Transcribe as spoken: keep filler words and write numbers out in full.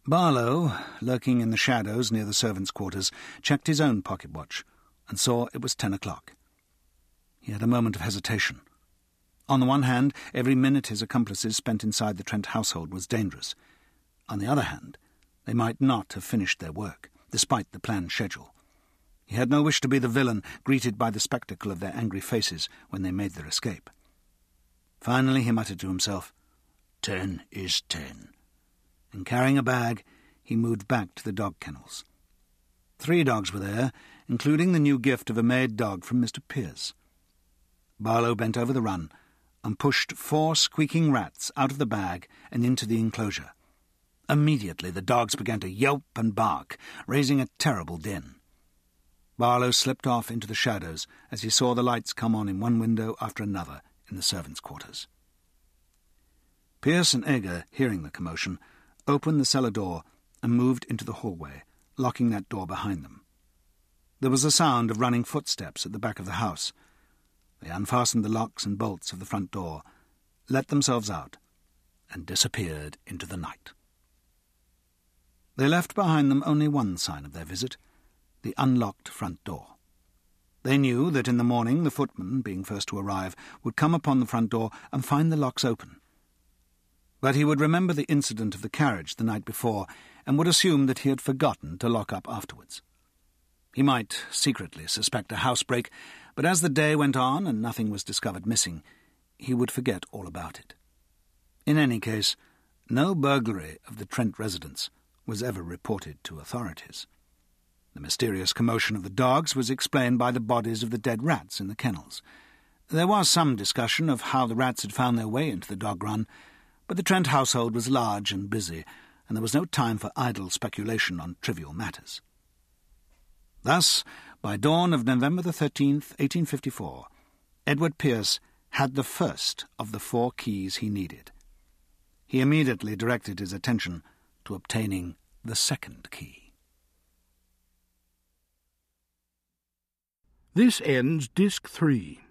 Barlow, lurking in the shadows near the servants' quarters, checked his own pocket watch and saw it was ten o'clock. He had a moment of hesitation. On the one hand, every minute his accomplices spent inside the Trent household was dangerous. On the other hand, they might not have finished their work, despite the planned schedule. He had no wish to be the villain greeted by the spectacle of their angry faces when they made their escape. Finally he muttered to himself, "Ten is ten." And carrying a bag, he moved back to the dog kennels. Three dogs were there, including the new gift of a maid dog from Mister Pearce. Barlow bent over the run and pushed four squeaking rats out of the bag and into the enclosure. Immediately the dogs began to yelp and bark, raising a terrible din. Barlow slipped off into the shadows as he saw the lights come on in one window after another in the servants' quarters. Pearce and Agar, hearing the commotion, opened the cellar door and moved into the hallway, locking that door behind them. There was a sound of running footsteps at the back of the house. They unfastened the locks and bolts of the front door, let themselves out, and disappeared into the night. They left behind them only one sign of their visit, the unlocked front door. They knew that in the morning the footman, being first to arrive, would come upon the front door and find the locks open. But he would remember the incident of the carriage the night before and would assume that he had forgotten to lock up afterwards. He might secretly suspect a housebreak, but as the day went on and nothing was discovered missing, he would forget all about it. In any case, no burglary of the Trent residence was ever reported to authorities. The mysterious commotion of the dogs was explained by the bodies of the dead rats in the kennels. There was some discussion of how the rats had found their way into the dog run, but the Trent household was large and busy, and there was no time for idle speculation on trivial matters. Thus, by dawn of November the thirteenth, eighteen fifty-four, Edward Pearce had the first of the four keys he needed. He immediately directed his attention to obtaining the second key. This ends Disc three.